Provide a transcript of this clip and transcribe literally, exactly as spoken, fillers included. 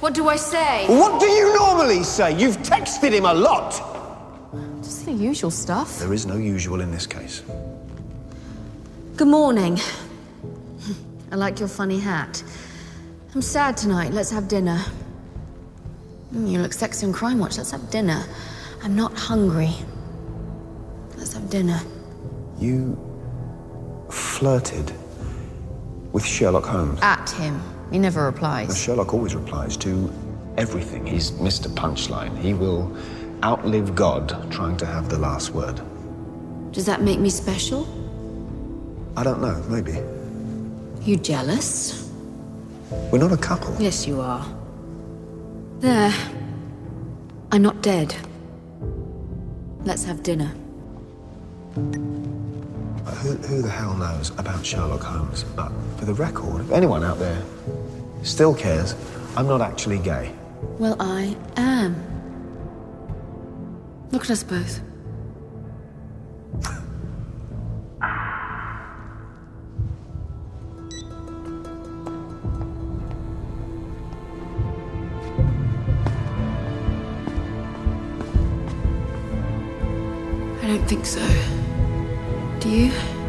What do I say? What do you normally say? You've texted him a lot. Just the usual stuff. There is no usual in this case. Good morning. I like your funny hat. I'm sad tonight. Let's have dinner. Mm, you look sexy on Crime Watch. Let's have dinner. I'm not hungry. Let's have dinner. You flirted with Sherlock Holmes. At him. He never replies. Now, Sherlock always replies to everything. He's Mister Punchline. He will outlive God trying to have the last word. Does that make me special? I don't know, maybe. You jealous? We're not a couple. Yes, you are. There. I'm not dead. Let's have dinner. Who, who the hell knows about Sherlock Holmes? But for the record, if anyone out there still cares, I'm not actually gay. Well, I am. Look at us both. I don't think so. Do you?